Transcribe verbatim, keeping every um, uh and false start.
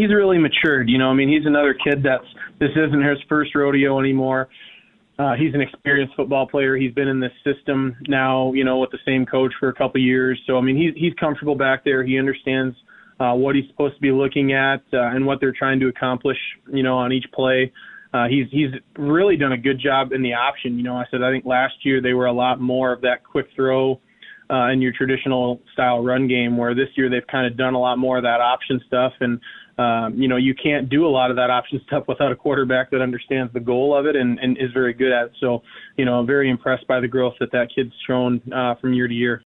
he's really matured. You know, I mean, he's another kid that's this isn't his first rodeo anymore. Uh, he's an experienced football player. He's been in this system now, you know, with the same coach for a couple of years. So, I mean, he's he's comfortable back there. He understands uh, what he's supposed to be looking at uh, and what they're trying to accomplish, you know, on each play. Uh, he's he's really done a good job in the option. You know, I said I think last year they were a lot more of that quick throw uh, in your traditional style run game, where this year they've kind of done a lot more of that option stuff. And Um, you know, you can't do a lot of that option stuff without a quarterback that understands the goal of it and, and is very good at it. So, you know, I'm very impressed by the growth that that kid's shown uh, from year to year.